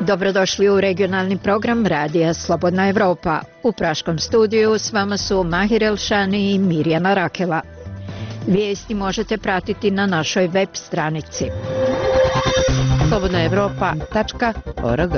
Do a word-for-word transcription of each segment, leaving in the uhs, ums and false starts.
Dobrodošli u regionalni program Radija Slobodna Evropa. U praškom studiju s vama su Mahir Elšani i Mirjana Rakela. Vijesti možete pratiti na našoj web stranici slobodna evropa tačka org.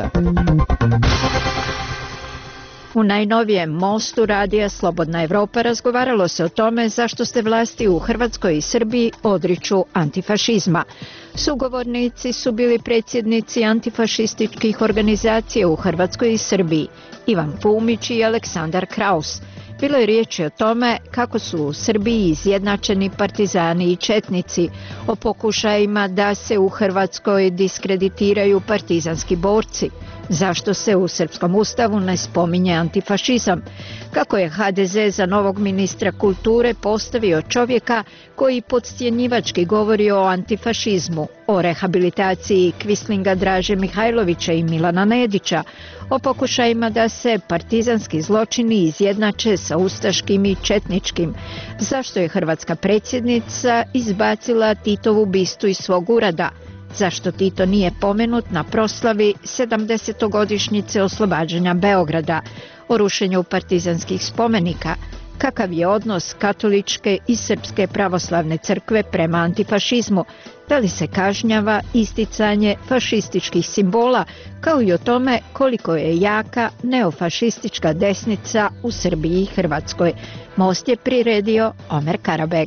U najnovijem mostu Radija Slobodna Evropa razgovaralo se o tome zašto se vlasti u Hrvatskoj i Srbiji odriču antifašizma. Sugovornici su bili predsjednici antifašističkih organizacija u Hrvatskoj i Srbiji, Ivan Fumić i Aleksandar Kraus. Bilo je riječi o tome kako su u Srbiji izjednačeni partizani i četnici, o pokušajima da se u Hrvatskoj diskreditiraju partizanski borci, zašto se u srpskom ustavu ne spominje antifašizam, kako je ha de ze za novog ministra kulture postavio čovjeka koji podcjenjivački govori o antifašizmu, o rehabilitaciji Kvislinga Draže Mihajlovića i Milana Nedića, o pokušajima da se partizanski zločini izjednače sa ustaškim i četničkim, zašto je hrvatska predsjednica izbacila Titovu bistu iz svog ureda, zašto Tito nije pomenut na proslavi sedamdesetogodišnjice oslobađanja Beograda, o rušenju partizanskih spomenika, kakav je odnos katoličke i srpske pravoslavne crkve prema antifašizmu, da li se kažnjava isticanje fašističkih simbola, kao i o tome koliko je jaka neofašistička desnica u Srbiji i Hrvatskoj. Most je priredio Omer Karabeg.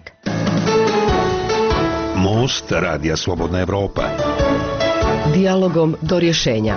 Most Radija Slobodna Evropa. Dijalogom do rješenja.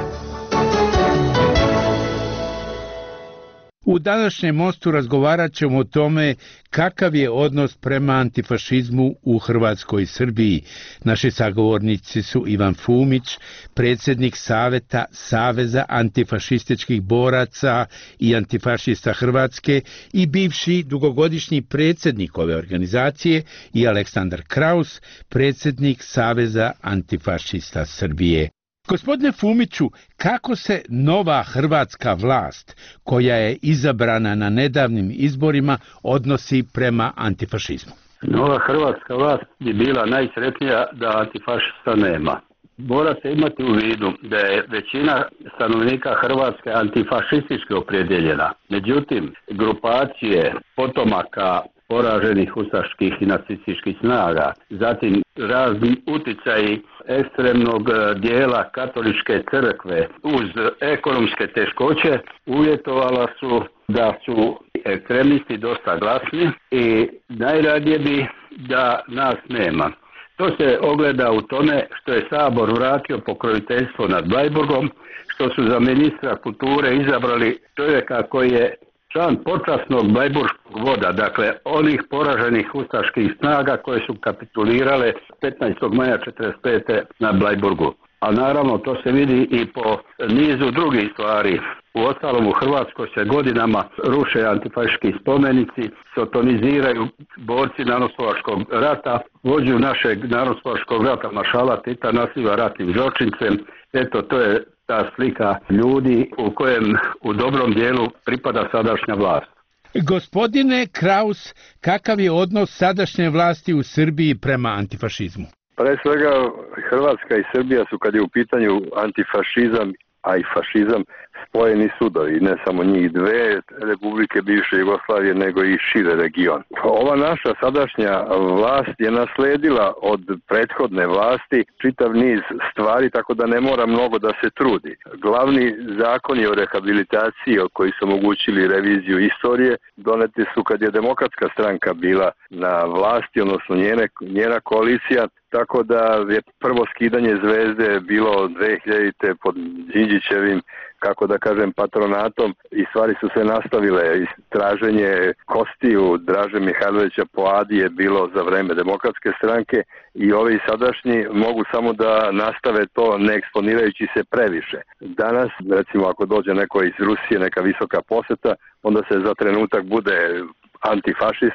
U današnjem mostu razgovarat ćemo o tome kakav je odnos prema antifašizmu u Hrvatskoj i Srbiji. Naši sagovornici su Ivan Fumić, predsjednik Saveta Saveza antifašističkih boraca i antifašista Hrvatske i bivši dugogodišnji predsjednik ove organizacije, i Aleksandar Kraus, predsjednik Saveza antifašista Srbije. Gospodine Fumiću, kako se nova hrvatska vlast, koja je izabrana na nedavnim izborima, odnosi prema antifašizmu? Nova hrvatska vlast bi bila najsretnija da antifašista nema. Mora se imati u vidu da je većina stanovnika Hrvatske antifašistički opredjeljena. Međutim, grupacije potomaka poraženih ustaških i nacističkih snaga, zatim razni uticaji ekstremnog dijela katoličke crkve uz ekonomske teškoće uvjetovala su da su ekstremisti dosta glasni i najradije bi da nas nema. To se ogleda u tome što je Sabor vratio pokroviteljstvo nad Bleiburgom, što su za ministra kulture izabrali čovjeka koji je član počasnog Bleiburškog voda, dakle onih poraženih ustaških snaga koje su kapitulirale petnaestog maja četrdeset pete na Bleiburgu. A naravno to se vidi i po nizu drugih stvari. U ostalom u Hrvatskoj se godinama ruše antifašistički spomenici, sotoniziraju borci Narodnooslobodilačkog rata, vođu našeg Narodnooslobodilačkog rata maršala Tita naziva ratnim zločincem. Eto, to je ta slika ljudi u kojem u dobrom dijelu pripada sadašnja vlast. Gospodine Kraus, kakav je odnos sadašnje vlasti u Srbiji prema antifašizmu? Pre svega, Hrvatska i Srbija su, kad je u pitanju antifašizam, a i fašizam, spojeni sudovi, ne samo njih dve republike bivše Jugoslavije, nego i šire region. Ova naša sadašnja vlast je nasledila od prethodne vlasti čitav niz stvari, tako da ne mora mnogo da se trudi. Glavni zakoni o rehabilitaciji koji su omogućili reviziju istorije doneti su kad je Demokratska stranka bila na vlasti, odnosno njene, njena koalicija, tako da je prvo skidanje zvezde bilo dve hiljadite pod Đinđićevim, kako da kažem, patronatom, i stvari su se nastavile. Traženje kostiju Draže Mihajlovića po Adi je bilo za vreme Demokratske stranke i ovi sadašnji mogu samo da nastave to ne eksponirajući se previše. Danas, recimo, ako dođe neko iz Rusije, neka visoka poseta, onda se za trenutak bude antifašista,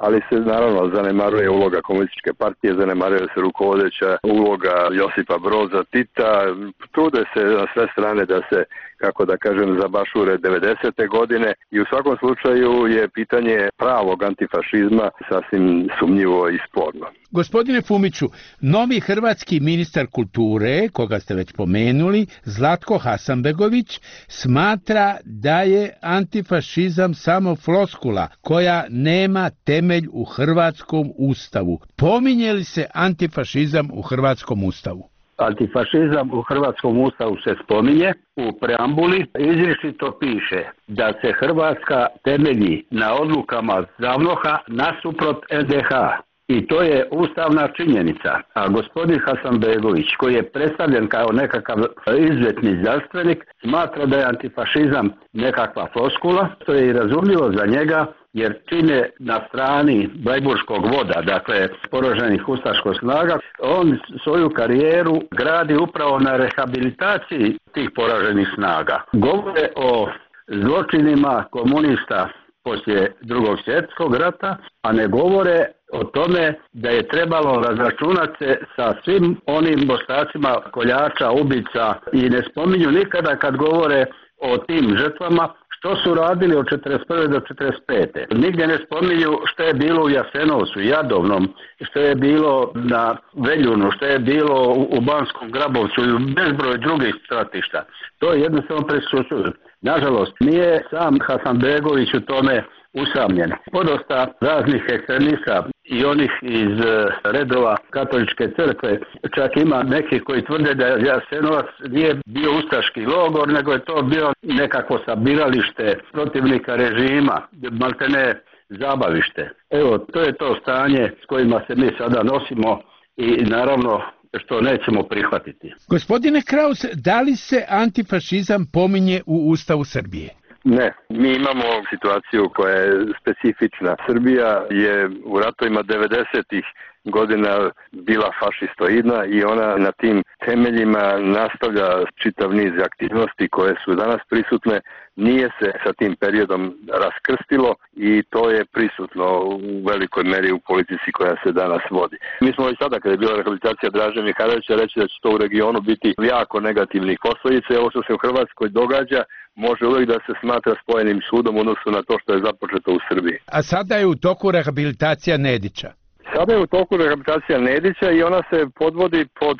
ali se naravno zanemaruje uloga komunističke partije, zanemaruje se rukovodeća uloga Josipa Broza Tita, trude se na sve strane da se, kako da kažem, zabašure devedesete godine i u svakom slučaju je pitanje pravog antifašizma sasvim sumnjivo i sporno. Gospodine Fumiću, novi hrvatski ministar kulture, koga ste već pomenuli, Zlatko Hasanbegović, smatra da je antifašizam samo floskula koja nema temelj u hrvatskom ustavu. Pominje li se antifašizam u hrvatskom ustavu? Antifašizam u hrvatskom ustavu se spominje, u preambuli izričito piše da se Hrvatska temelji na odlukama ZAVNOH-a nasuprot en de ha. I to je ustavna činjenica. A gospodin Hasanbegović, koji je predstavljen kao nekakav izuzetni znanstvenik, smatra da je antifašizam nekakva floskula, što je i razumljivo za njega, jer čine na strani blajburškog voda, dakle poraženih ustaških snaga, on svoju karijeru gradi upravo na rehabilitaciji tih poraženih snaga. Govore o zločinima komunista poslije drugog svjetskog rata, a ne govore o tome da je trebalo razračunati se sa svim onim ostacima koljača, ubica i ne spominju nikada kad govore o tim žrtvama što su radili od četrdeset prve do četrdeset pete. Nigdje ne spominju što je bilo u Jasenovcu, Jadovnom, što je bilo na Veljunu, što je bilo u Banskom Grabovcu i u bezbroj drugih stratišta. To je jednostavno presušuju. Nažalost, nije sam Hasanbegović u tome usamljen. Podosta raznih ekstremista i onih iz redova katoličke crkve, čak ima neki koji tvrde da Jasenovac nije bio ustaški logor, nego je to bio nekako sabiralište protivnika režima, maltene zabavište. Evo, to je to stanje s kojima se mi sada nosimo i naravno što nećemo prihvatiti. Gospodine Kraus, da li se antifašizam pominje u Ustavu Srbije? Ne, mi imamo situaciju koja je specifična. Srbija je u ratovima devedesetih godina bila fašistoidna i ona na tim temeljima nastavlja čitav niz aktivnosti koje su danas prisutne. Nije se sa tim periodom raskrstilo i to je prisutno u velikoj meri u politici koja se danas vodi. Mi smo i sada, kada je bila rehabilitacija Draže Mihajlovića, reći da će to u regionu biti jako negativnih posljedica. Ovo što se u Hrvatskoj događa može uvijek da se smatra spojenim sudom u odnosu na to što je započeto u Srbiji. A sada je u toku rehabilitacija Nedića. Sada je u toku rehabilitacija Nedića i ona se podvodi pod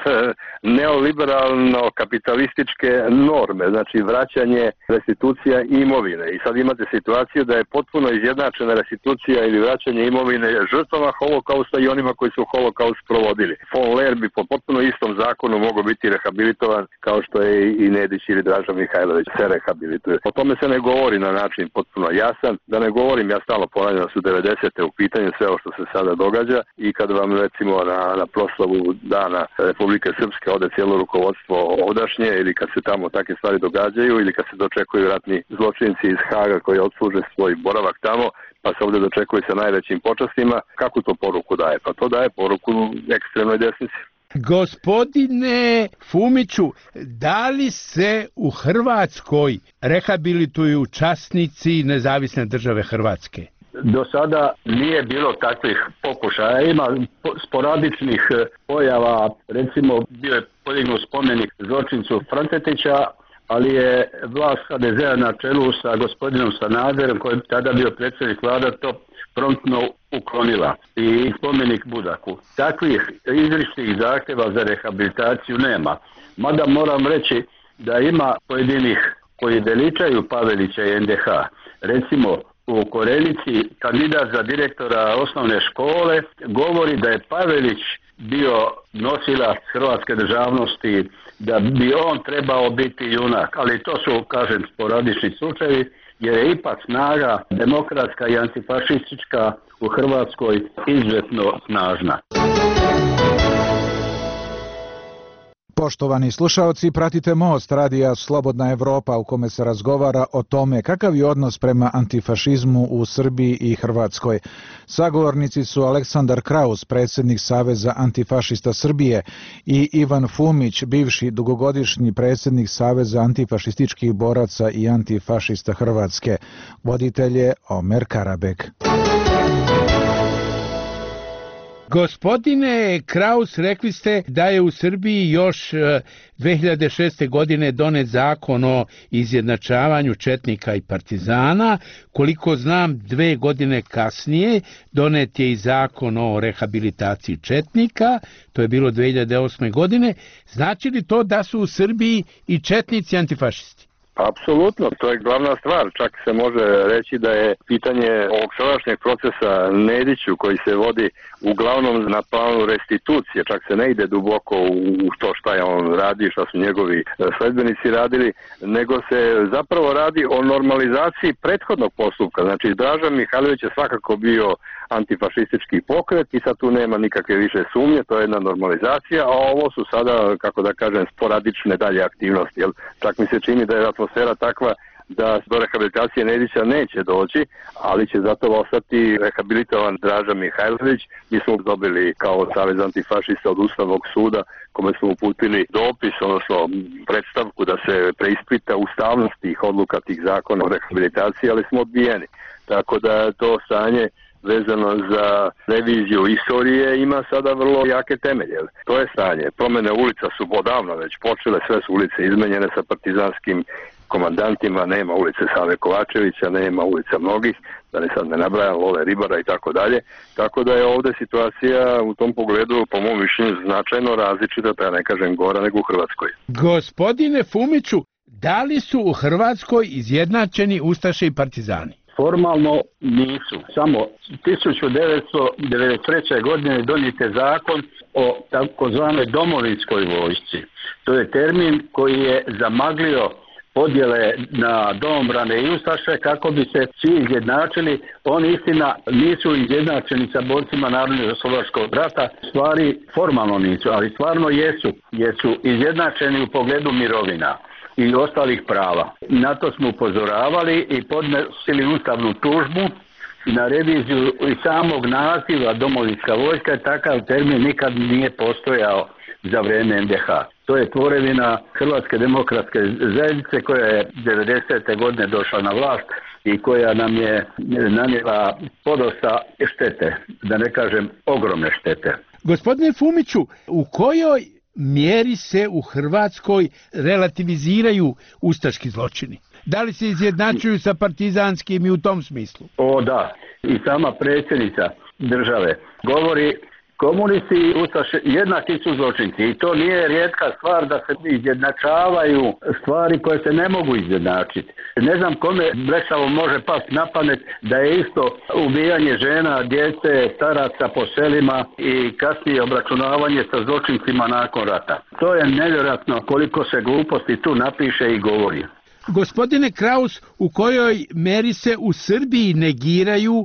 neoliberalno-kapitalističke norme, znači vraćanje restitucija imovine. I sad imate situaciju da je potpuno izjednačena restitucija ili vraćanje imovine žrtvama holokausta i onima koji su holokaust provodili. Von Lehr bi po potpuno istom zakonu mogao biti rehabilitovan kao što je i Nedić ili Draža Mihajlović se rehabilituje. O tome se ne govori na način potpuno jasan, da ne govorim, ja stalno ponavljam da su devedesete u pitanju sve ovo što se sada događa. I kad vam recimo na, na proslavu dana Republike Srpske ode cijelo rukovodstvo ovdašnje ili kad se tamo takve stvari događaju ili kad se dočekuju ratni zločinci iz Haga koji odsluže svoj boravak tamo pa se ovdje dočekuju sa najvećim počastima, kakvu to poruku daje? Pa to daje poruku ekstremnoj desnici. Gospodine Fumiću, da li se u Hrvatskoj rehabilituju časnici Nezavisne države Hrvatske? Do sada nije bilo takvih pokušaja, ima sporadičnih pojava, recimo bio je podignut spomenik zločincu Francetića, ali je vlast ha de zea na čelu sa gospodinom Sanaderom, koji je tada bio predsjednik vlada, to promptno uklonila i spomenik Budaku. Takvih izričitih zahtjeva za rehabilitaciju nema. Mada moram reći da ima pojedinih koji veličaju Pavelića i en de ha. Recimo, u Korenici kandidat za direktora osnovne škole govori da je Pavelić bio nosilac hrvatske državnosti, da bi on trebao biti junak, ali to su, kažem, sporadični slučajevi, jer je ipak snaga demokratska i antifašistička u Hrvatskoj izuzetno snažna. Poštovani slušaoci, pratite Most radija Slobodna Evropa u kome se razgovara o tome kakav je odnos prema antifašizmu u Srbiji i Hrvatskoj. Sagovornici su Aleksandar Kraus, predsjednik Saveza antifašista Srbije, i Ivan Fumić, bivši dugogodišnji predsjednik Saveza antifašističkih boraca i antifašista Hrvatske. Voditelj je Omer Karabek. Gospodine Kraus, rekli ste da je u Srbiji još dve hiljade šeste. godine donet zakon o izjednačavanju četnika i partizana. Koliko znam, dve godine kasnije donet je i zakon o rehabilitaciji četnika, to je bilo dve hiljade osme. godine. Znači li to da su u Srbiji i četnici antifašisti? Apsolutno, to je glavna stvar. Čak se može reći da je pitanje ovog sadašnjeg procesa Nediću koji se vodi uglavnom na planu restitucije, čak se ne ide duboko u to šta je on radi, šta su njegovi sledbenici radili, nego se zapravo radi o normalizaciji prethodnog postupka. Znači, Draža Mihajlović je svakako bio antifašistički pokret i sad tu nema nikakve više sumnje, to je jedna normalizacija, a ovo su sada, kako da kažem, sporadične dalje aktivnosti. Jel? Čak mi se čini da je atmosfera takva da do rehabilitacije Nedića neće doći, ali će zato ostati rehabilitovan Draža Mihajlović. Mi smo dobili kao Savez antifašista od Ustavnog suda, kome smo uputili dopis, odnosno predstavku da se preispita ustavnost tih odluka, tih zakona o rehabilitaciji, ali smo odbijeni. Tako da to stanje vezano za reviziju istorije ima sada vrlo jake temelje. To je stanje. Promene ulica su odavno već počele, sve su ulice izmenjene sa partizanskim komandantima, nema ulice Save Kovačevića, nema ulica mnogih, da ne sad ne nabrajam, Lole Ribara i tako dalje. Tako da je ovdje situacija u tom pogledu, po mom mišljenju, značajno različita, da ne kažem gora nego u Hrvatskoj. Gospodine Fumiću, da li su u Hrvatskoj izjednačeni ustaše i partizani? Formalno nisu. Samo tisuću devetsto devedeset treće. godine donijet je zakon o takozvanoj domovinskoj vojsci. To je termin koji je zamaglio podjele na domobrane i ustaše kako bi se svi izjednačili. Oni istina nisu izjednačeni sa borcima Narodnooslobodilačkog rata, stvari formalno nisu, ali stvarno jesu, jer su izjednačeni u pogledu mirovina i ostalih prava. Na to smo upozoravali i podnosili ustavnu tužbu na reviziju i samog naziva domovinska vojska, je takav termin nikad nije postojao za vrijeme en de ha. To je tvorevina Hrvatske demokratske zajednice koja je devedesete. godine došla na vlast i koja nam je nanijela podosta štete, da ne kažem ogromne štete. Gospodine Fumiću, u kojoj mjeri se u Hrvatskoj relativiziraju ustaški zločini? Da li se izjednačuju sa partizanskim i u tom smislu? O da, i sama predsjednica države govori komunisti i ustaše jednaki su zločinci i to nije rijetka stvar da se izjednačavaju stvari koje se ne mogu izjednačiti. Ne znam kome blesavo može pasti na pamet da je isto ubijanje žena, djece, staraca po selima i kasnije obračunavanje sa zločincima nakon rata. To je nevjerojatno koliko se gluposti tu napiše i govori. Gospodine Kraus, u kojoj meri se u Srbiji negiraju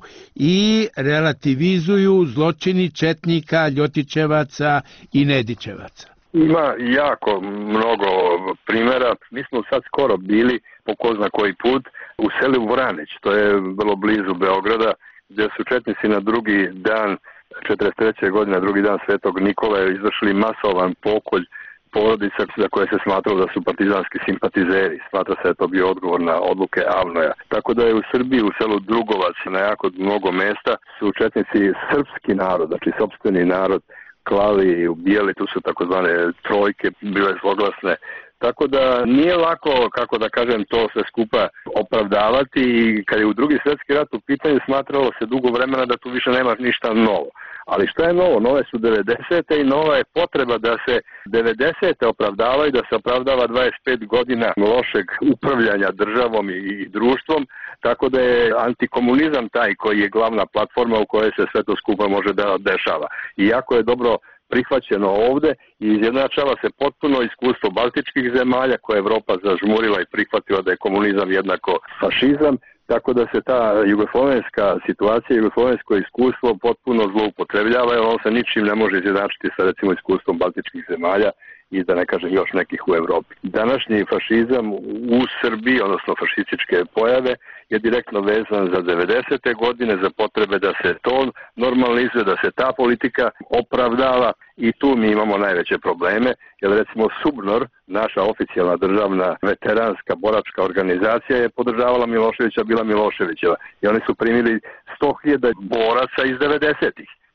i relativizuju zločini četnika, ljotićevaca i nedićevaca? Ima jako mnogo primjera. Mi smo sad skoro bili, po ko zna koji put, u selu Vranić, to je vrlo blizu Beograda, gdje su četnici na drugi dan četrdeset treće. godine, drugi dan Svetog Nikole, izvršili masovan pokolj porodica za koje se smatralo da su partizanski simpatizeri. Smatra se da je to bio odgovor na odluke Avnoja. Tako da je u Srbiji, u selu Drugovac, na jako mnogo mesta su četnici srpski narod, znači sopstveni narod, klali i ubijali, tu su takozvane trojke bile zloglasne. Tako da nije lako, kako da kažem, to sve skupa opravdavati i kad je u drugi svjetski rat u pitanju smatralo se dugo vremena da tu više nema ništa novo. Ali šta je novo? Nove su devedesete. i nova je potreba da se devedesete opravdavaju, da se opravdava dvadeset pet godina lošeg upravljanja državom i društvom, tako da je antikomunizam taj koji je glavna platforma u kojoj se sve to skupa može da dešava. I jako je dobro prihvaćeno ovde i izjednačava se potpuno iskustvo baltičkih zemalja koje je Evropa zažmurila i prihvatila da je komunizam jednako fašizam, tako da se ta jugoslovenska situacija, jugoslovensko iskustvo potpuno zloupotrebljava jer on se ničim ne može izjednačiti sa recimo iskustvom baltičkih zemalja i da ne kažem još nekih u Evropi. Današnji fašizam u Srbiji, odnosno fašističke pojave, je direktno vezan za devedesete. godine, za potrebe da se to normalizuje, da se ta politika opravdava i tu mi imamo najveće probleme, jer recimo Subnor, naša oficijalna državna veteranska boračka organizacija je podržavala Miloševića, bila Miloševićeva i oni su primili sto hiljada boraca iz devedesetih.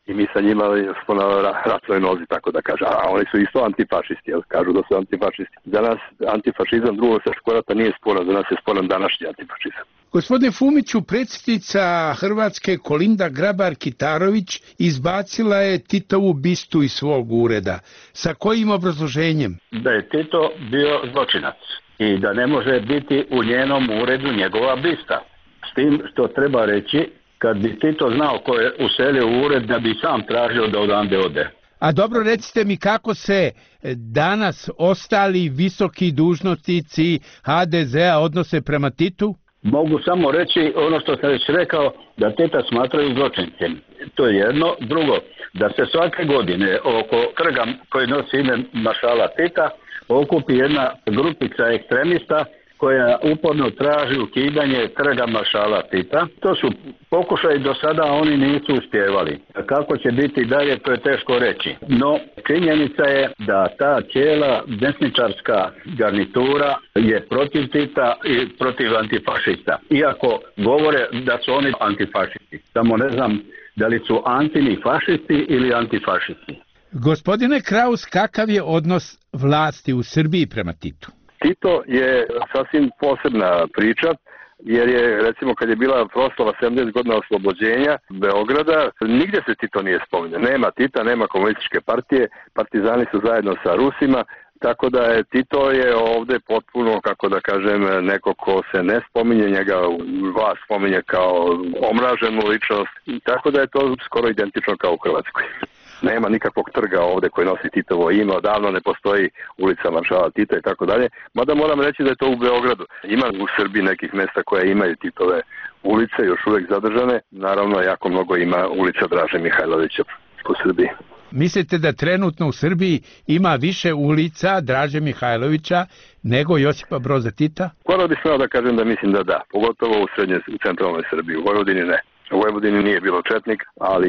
i mi sa njima smo na ratnoj nozi, tako da kaže, a oni su isto antifašisti, jel? Kažu da su antifašisti. Za nas antifašizam drugog svjetskog rata nije sporan, za nas je sporan današnji antifašizam. Gospodine Fumiću, predsjednica Hrvatske Kolinda Grabar-Kitarović izbacila je Titovu bistu iz svog ureda. Sa kojim obrazloženjem? Da je Tito bio zločinac i da ne može biti u njenom uredu njegova bista. S tim što treba reći, kad bi Tito znao ko je uselio u ured, da bi sam tražio da odande ode. A dobro, recite mi kako se danas ostali visoki dužnosnici ha de zea odnose prema Titu? Mogu samo reći ono što sam već rekao, da Tita smatraju zločincem. To je jedno. Drugo, da se svake godine oko trga koji nosi ime maršala Tita okupi jedna grupica ekstremista koja uporno traži ukidanje trga maršala Tita. To su pokušaji do sada, oni nisu uspjevali. Kako će biti dalje, to je teško reći. No, činjenica je da ta cijela desničarska garnitura je protiv Tita i protiv antifašista. Iako govore da su oni antifašisti. Samo ne znam da li su antini fašisti ili antifašisti. Gospodine Kraus, kakav je odnos vlasti u Srbiji prema Titu? Tito je sasvim posebna priča, jer je, recimo, kad je bila proslava sedamdeset godina oslobođenja Beograda, nigdje se Tito nije spominjao. Nema Tita, nema komunističke partije, partizani su zajedno sa Rusima, tako da je Tito je ovdje potpuno, kako da kažem, neko ko se ne spominje, njega vas spominje kao omraženu ličnost, tako da je to skoro identično kao u Hrvatskoj. Nema nikakvog trga ovdje koji nosi Titovo ime, odavno ne postoji ulica maršala Tita i tako dalje. Mada moram reći da je to u Beogradu. Ima u Srbiji nekih mjesta koje imaju Titove ulice, još uvijek zadržane. Naravno, jako mnogo ima ulica Draže Mihajlovića u Srbiji. Mislite da trenutno u Srbiji ima više ulica Draže Mihajlovića nego Josipa Broza Tita? Skoro bi smeo da kažem da mislim da da, pogotovo u srednjoj, u centralnoj Srbiji, u Vojvodini ne. U Vojvodini nije bilo četnik, ali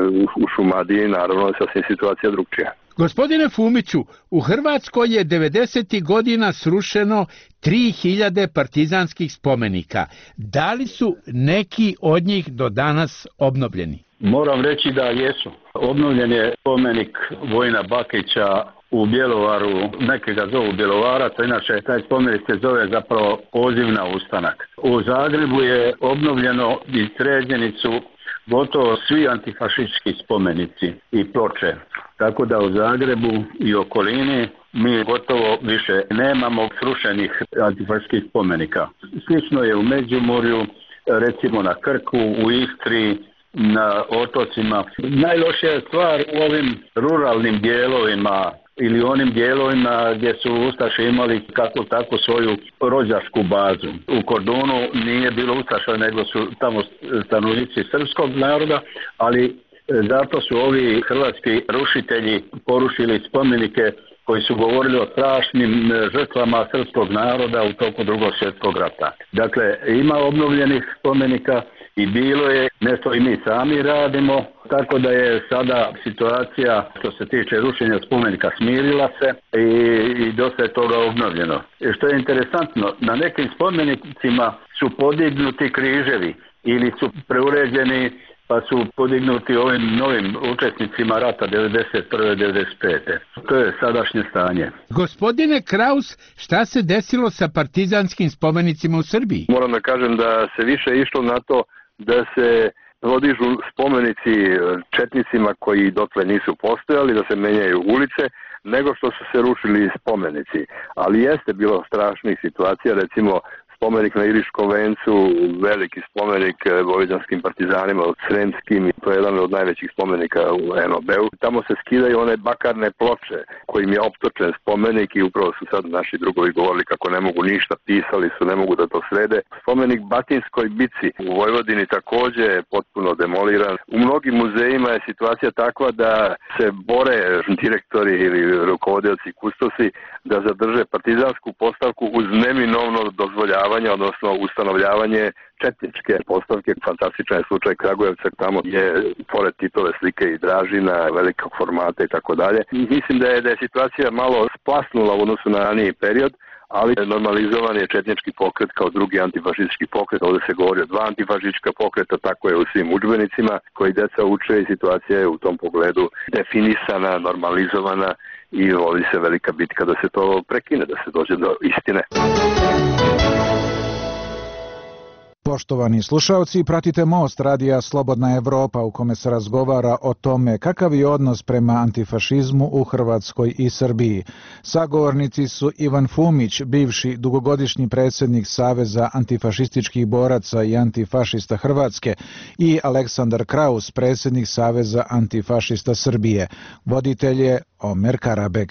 u Šumadiji naravno je sasvim situacija drugčija. Gospodine Fumiću, u Hrvatskoj je devedesetih godina srušeno tri hiljade partizanskih spomenika. Da li su neki od njih do danas obnovljeni? Moram reći da jesu. Obnovljen je spomenik Vojina Bakića u Bjelovaru, neki ga zovu Bjelovarac, inače taj spomenik se zove zapravo Poziv na ustanak. U Zagrebu je obnovljeno i sređeni su gotovo svi antifašistički spomenici i ploče. Tako da u Zagrebu i okolini mi gotovo više nemamo srušenih antifašističkih spomenika. Slično je u Međimurju, recimo na Krku, u Istri, na otocima. Najlošija stvar u ovim ruralnim dijelovima ili onim dijelovima gdje su ustaše imali kako tako svoju rođačku bazu. U Kordunu nije bilo ustaša, nego su tamo stanovnici srpskog naroda, ali zato su ovi hrvatski rušitelji porušili spomenike koji su govorili o strašnim žrtvama srpskog naroda u toku drugog svjetskog rata. Dakle, ima obnovljenih spomenika i bilo je, nešto i mi sami radimo, tako da je sada situacija što se tiče rušenja spomenika smirila se i, i dosta je toga obnovljeno. I što je interesantno, na nekim spomenicima su podignuti križevi ili su preuređeni pa su podignuti ovim novim učesnicima rata devedeset prve devedeset pete To je sadašnje stanje. Gospodine Kraus, šta se desilo sa partizanskim spomenicima u Srbiji? Moram da kažem da se više išlo na to da se podižu spomenici četnicima koji dotle nisu postojali, da se menjaju ulice, nego što su se rušili spomenici. Ali jeste bilo strašnih situacija, recimo spomenik na Iriškom vencu, veliki spomenik vojvođanskim partizanima, sremskim, to je jedan od najvećih spomenika u en o be-u. Tamo se skidaju one bakarne ploče kojim je optočen spomenik i upravo su sad naši drugovi govorili kako ne mogu ništa, pisali su, ne mogu da to srede. Spomenik Batinskoj bici u Vojvodini također je potpuno demoliran. U mnogim muzejima je situacija takva da se bore direktori ili rukovodioci kustosi da zadrže partizansku postavku uz neminovno dozvoljavanje, odnosno ustanovljavanje četničke postavke. Fantastičan je slučaj Kragujevca, tamo je pored Titove slike i Dražina, velikog formata i tako dalje. Mislim da je, da je situacija malo splasnula u odnosu na raniji period, ali normalizovan je četnički pokret kao drugi antifašistički pokret. Ovdje se govori o dva antifašistička pokreta, tako je u svim udžbenicima koji deca uče i situacija je u tom pogledu definisana, normalizovana i vodi se velika bitka da se to prekine, da se dođe do istine. Poštovani slušalci, pratite Most radija Slobodna Evropa u kome se razgovara o tome kakav je odnos prema antifašizmu u Hrvatskoj i Srbiji. Sagovornici su Ivan Fumić, bivši dugogodišnji predsjednik Saveza antifašističkih boraca i antifašista Hrvatske, i Aleksandar Kraus, predsjednik Saveza antifašista Srbije. Voditelj je Omer Karabek.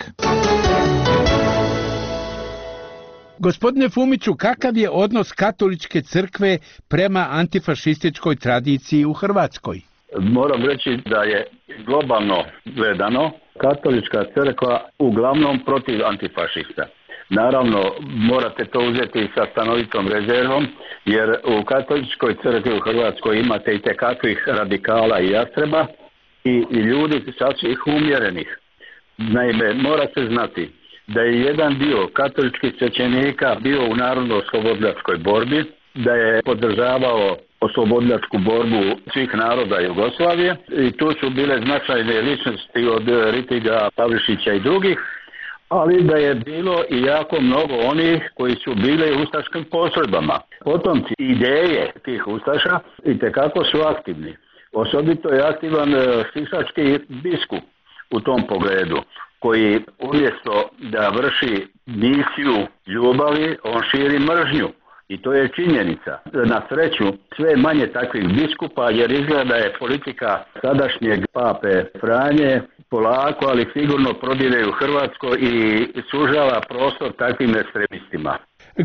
Gospodine Fumiću, kakav je odnos katoličke crkve prema antifašističkoj tradiciji u Hrvatskoj? Moram reći da je globalno gledano katolička crkva uglavnom protiv antifašista. Naravno, morate to uzeti sa stanovitom rezervom, jer u katoličkoj crkvi u Hrvatskoj imate i tekakvih radikala i jastreba i, i ljudi sasvim umjerenih. Naime, mora se znati da je jedan dio katoličkih svećenika bio u narodno-oslobodilačkoj borbi, da je podržavao oslobodilačku borbu svih naroda Jugoslavije i tu su bile značajne ličnosti od Ritiga, Pavlišića i drugih, ali da je bilo i jako mnogo onih koji su bili u ustaškim postrojbama. Potomci ideje tih ustaša itekako su aktivni. Osobito je aktivan sisački biskup u tom pogledu, koji umjesto da vrši misiju ljubavi, on širi mržnju. I to je činjenica. Na sreću, sve manje takvih biskupa, jer izgleda je politika sadašnjeg pape Franje polako, ali sigurno prodire u Hrvatskoj i sužava prostor takvim ekstremistima.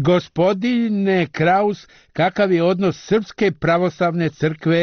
Gospodine Kraus, kakav je odnos Srpske pravoslavne crkve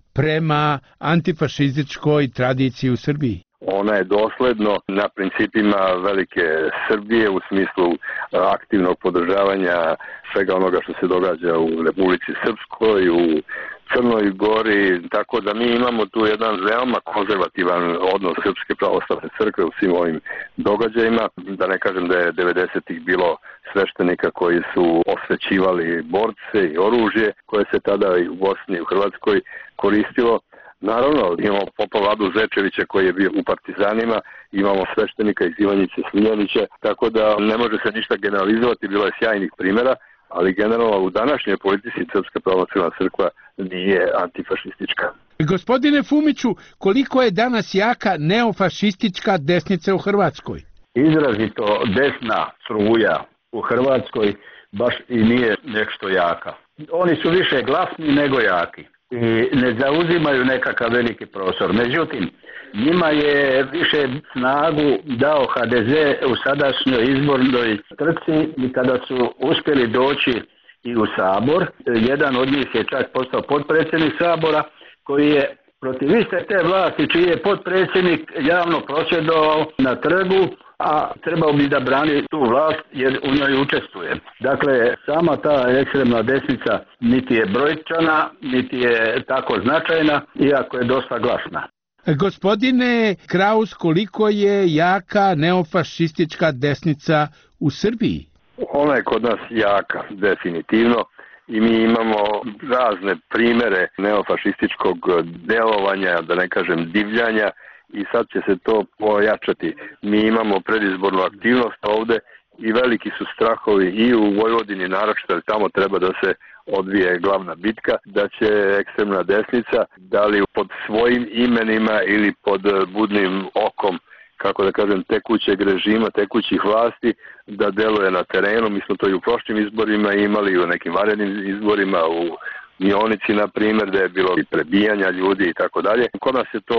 prema antifašističkoj tradiciji u Srbiji? Ona je dosledno na principima velike Srbije u smislu aktivnog podržavanja svega onoga što se događa u Republici Srpskoj, u Crnoj Gori, tako da mi imamo tu jedan veoma konzervativan odnos Srpske pravoslavne crkve u svim ovim događajima. Da ne kažem da je devedesetih bilo sveštenika koji su osvećivali borce i oružje koje se tada i u Bosni i u Hrvatskoj koristilo. Naravno, imamo popa Vladu Zečevića koji je bio u partizanima, imamo sveštenika iz Ivanjice Smiljanića, tako da ne može se ništa generalizovati, bilo je sjajnih primjera, ali generalno u današnjoj politici Srpska pravoslavna crkva nije antifašistička. Gospodine Fumiću, koliko je danas jaka neofašistička desnica u Hrvatskoj? Izrazito desna struja u Hrvatskoj baš i nije nešto jaka. Oni su više glasni nego jaki i ne zauzimaju nekakav veliki prostor. Međutim, njima je više snagu dao ha de ze u sadašnjoj izbornoj trci i kada su uspjeli doći i u Sabor. Jedan od njih je čak postao potpredsjednik Sabora koji je protiv iste te vlasti čiji je potpredsjednik javno prosvjedovao na trgu, a trebao bi da brani tu vlast jer u njoj učestvuje. Dakle, sama ta ekstremna desnica niti je brojčana, niti je tako značajna, iako je dosta glasna. Gospodine Kraus, koliko je jaka neofašistička desnica u Srbiji? Ona je kod nas jaka, definitivno. I mi imamo razne primjere neofašističkog delovanja, da ne kažem divljanja, i sad će se to pojačati. Mi imamo predizbornu aktivnost ovde i veliki su strahovi i u Vojvodini naročito, jer tamo treba da se odvije glavna bitka, da će ekstremna desnica, da li pod svojim imenima ili pod budnim okom, kako da kažem, tekućeg režima, tekućih vlasti, da deluje na terenu. Mi smo to i u prošlim izborima imali, i u nekim varednim izborima, u Mionici, na primjer, da je bilo i prebijanja ljudi i tako dalje. Kod nas je to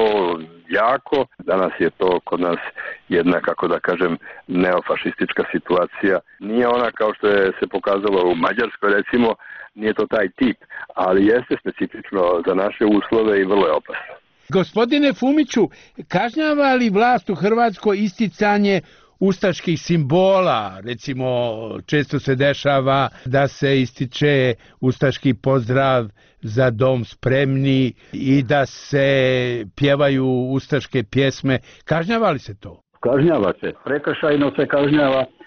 jako, danas je to kod nas jedna, kako da kažem, neofašistička situacija. Nije ona kao što je se pokazalo u Mađarskoj, recimo, nije to taj tip, ali jeste specifično za naše uslove i vrlo je opasno. Gospodine Fumiću, kažnjava li vlast u Hrvatskoj isticanje ustaških simbola? Recimo, često se dešava da se ističe ustaški pozdrav Za dom spremni i da se pjevaju ustaške pjesme. Kažnjava li se to? Kažnjava se. Prekršajno se kažnjava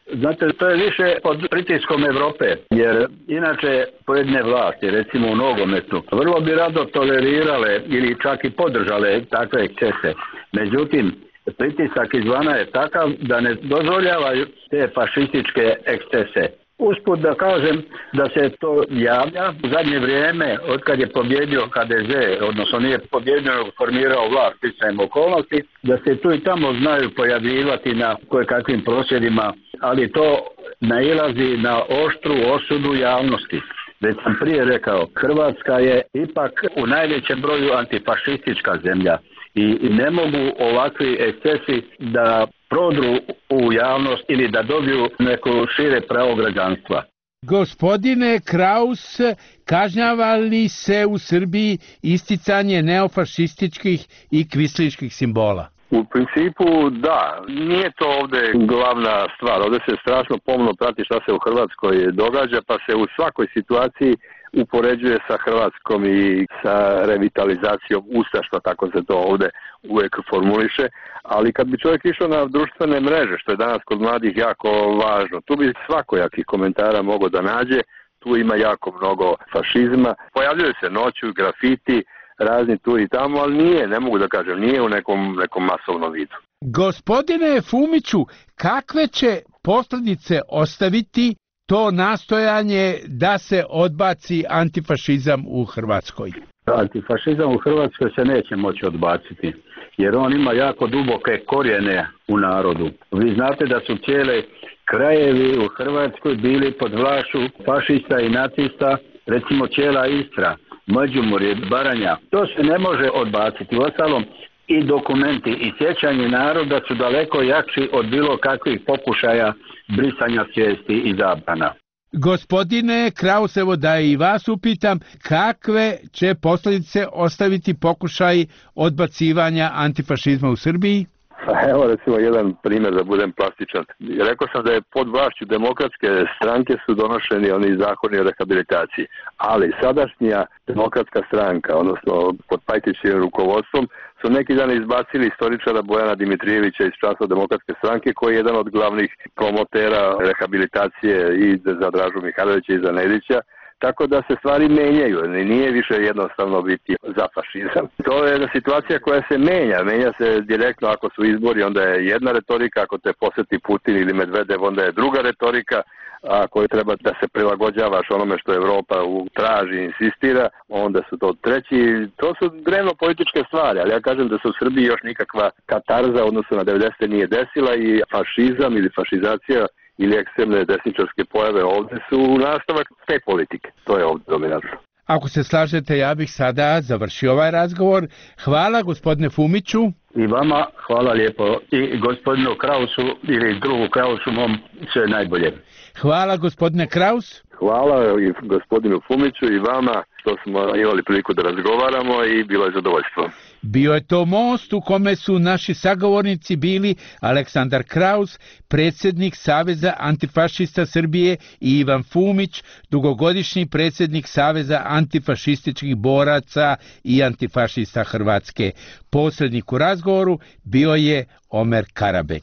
Znate, to je više pod pritiskom Europe, jer inače pojedine vlasti, recimo u nogometu, vrlo bi rado tolerirale ili čak i podržale takve ekscese. Međutim, pritisak izvana je takav da ne dozvoljavaju te fašističke ekscese. Usput da kažem da se to javlja u zadnje vrijeme, otkad je pobjedio H D Z, odnosno nije pobjedio, formirao vlast sticajem okolnosti, da se tu i tamo znaju pojavljivati na kojekakvim prosvjedima, ali to nailazi na oštru osudu javnosti. Već sam prije rekao, Hrvatska je ipak u najvećem broju antifašistička zemlja i ne mogu ovakvi ekscesi da prodru u javnost ili da dobiju neko šire pravo građanstva. Gospodine Kraus, kažnjava li se u Srbiji isticanje neofašističkih i kvislinških simbola? U principu da, nije to ovdje glavna stvar, ovdje se strašno pomno prati šta se u Hrvatskoj događa, pa se u svakoj situaciji upoređuje sa Hrvatskom i sa revitalizacijom ustaštva, tako se to ovdje uvijek formuliše, ali kad bi čovjek išao na društvene mreže, što je danas kod mladih jako važno, tu bi svakojakih komentara mogao da nađe, tu ima jako mnogo fašizma, pojavljaju se noću grafiti, razni tu i tamo, ali nije, ne mogu da kažem, nije u nekom, nekom masovnom vidu. Gospodine Fumiću, kakve će posljedice ostaviti to nastojanje da se odbaci antifašizam u Hrvatskoj? Antifašizam u Hrvatskoj se neće moći odbaciti, jer on ima jako duboke korijene u narodu. Vi znate da su cijele krajevi u Hrvatskoj bili pod vlašću fašista i nacista, recimo cijela Istra, Međimurje, Baranja. To se ne može odbaciti. Uostalom, i dokumenti i sjećanje naroda su daleko jači od bilo kakvih pokušaja brisanja svijesti i zabrana. Gospodine Kraus, evo da i vas upitam, kakve će posljedice ostaviti pokušaj odbacivanja antifašizma u Srbiji? Evo recimo jedan primjer da budem plastičan. Rekao sam da je pod vlašću demokratske stranke su donošeni oni zakoni o rehabilitaciji, ali sadašnja demokratska stranka, odnosno pod Pajtićevim rukovodstvom, su neki dan izbacili istoričara Bojana Dimitrijevića iz članstva demokratske stranke, koji je jedan od glavnih promotera rehabilitacije i za Dražu Mihajlovića i za Nedića. Tako da se stvari menjaju, nije više jednostavno biti za fašizam. To je situacija koja se menja, menja se direktno ako su izbori, onda je jedna retorika, ako te posjeti Putin ili Medvedev, onda je druga retorika, ako je treba da se prilagođavaš onome što Evropa traži i insistira, onda su to treći. To su drevno političke stvari, ali ja kažem da se u Srbiji još nikakva katarza odnosno na devedesete nije desila i fašizam ili fašizacija ili ekstremne desničarske pojave ovdje su nastavak te politike. To je ovdje dominantno. Ako se slažete, ja bih sada završio ovaj razgovor. Hvala gospodine Fumiću. I vama hvala lijepo. I gospodinu Krausu ili drugu Krausu mom sve najbolje. Hvala gospodine Kraus. Hvala i gospodinu Fumiću i vama što smo imali priliku da razgovaramo i bilo je zadovoljstvo. Bio je to most u kome su naši sagovornici bili Aleksandar Kraus, predsjednik Saveza antifašista Srbije, i Ivan Fumić, dugogodišnji predsjednik Saveza antifašističkih boraca i antifašista Hrvatske. Posrednik u razgovoru bio je Omer Karabek.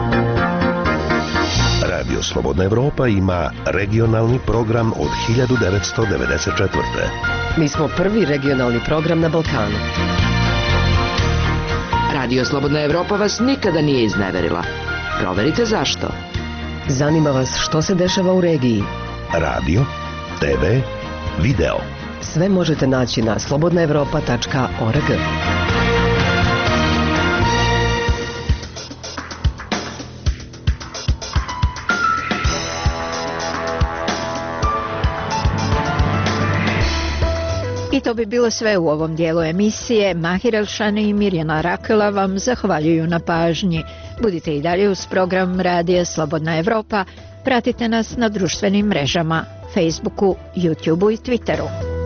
Radio Slobodna Evropa ima regionalni program od hiljadu devetsto devedeset četvrte. Mi smo prvi regionalni program na Balkanu. Radio Slobodna Evropa vas nikada nije izneverila. Proverite zašto. Zanima vas što se dešava u regiji. Radio, te ve, video. Sve možete naći na slobodna evropa tačka org. I to bi bilo sve u ovom dijelu emisije. Mahir Elšani i Mirjana Rakela vam zahvaljuju na pažnji. Budite i dalje uz program Radija Slobodna Evropa. Pratite nas na društvenim mrežama, Facebooku, YouTubeu i Twitteru.